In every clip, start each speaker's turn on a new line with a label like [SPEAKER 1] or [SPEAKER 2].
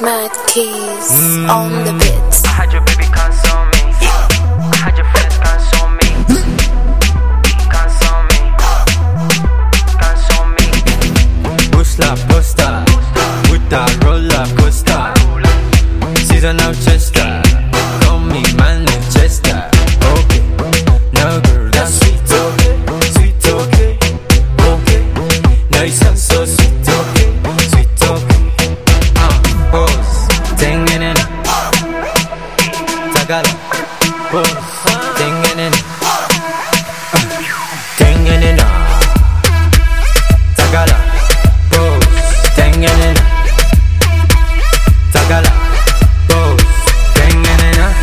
[SPEAKER 1] Mad Keys on the beats.
[SPEAKER 2] I had your baby console me. I had your friends console me. Console me. Console me.
[SPEAKER 3] Busla posta with a roller coaster. Season of Chester. Call me Manchester. Okay, no girl, that's sweet, okay. Sweet, okay. Okay, nice and so sweet, okay. Sweet, okay. Pose, tingin' in it. Tagala. Pose, tingin' in it. Tingin' in it. Tagala. Pose, tingin' in it. Tagala. Pose, tingin' in it.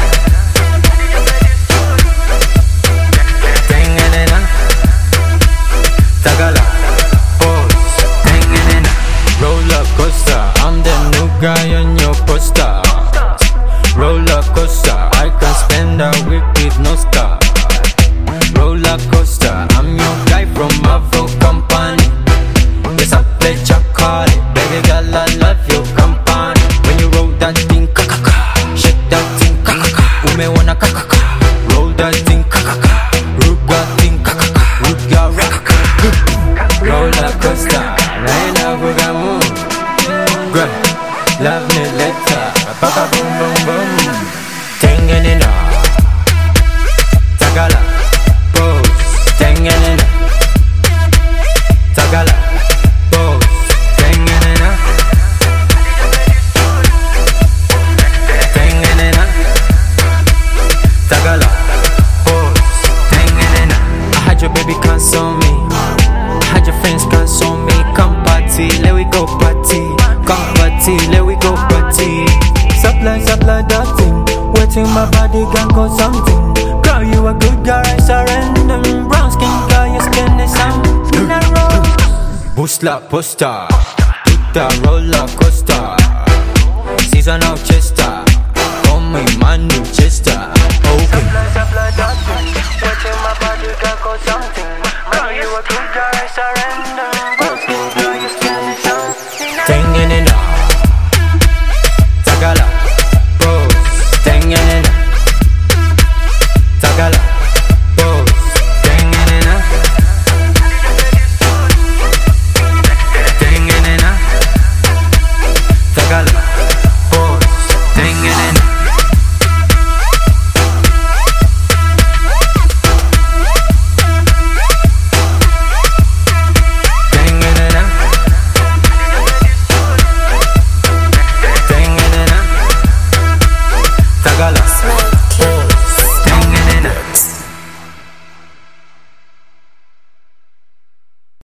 [SPEAKER 3] Tingin' in it. Tagala. Pose, tingin' in it. Roller coaster, I'm the new guy on your poster. Roller coaster, I can spend a week with no star. Roller coaster, I'm your guy from Marvel Company. Yes, I play chocolate, baby girl, I love your company. When you roll that thing, ka-ka-ka, shake that thing, ka-ka-ka. Ume wanna ka-ka-ka, roll that thing, ka-ka-ka. Rook that thing, ka-ka-ka, rook your rock-ka. Roller coaster, Naina Bugamu. Love me later, papa boom boom boom. Tingin' in it. Tagala. Pose, tingin' in it. Tagala. Pose, tingin' in it. Tingin' in it. Tagala. Pose, tingin' in it. I had your baby console me. I had your friends console me. Come party, let we go party. Come party, let we go party. Supply that thing. Waiting my body can go something. Girl, you a good girl, I surrender. Brown skin girl, your skin is something I roll. Busla poster, with a roller coaster. Season of Chester, call me Manchester. Okay.
[SPEAKER 2] Supply that thing. Waiting my body can go something. Girl, you a good girl, I surrender.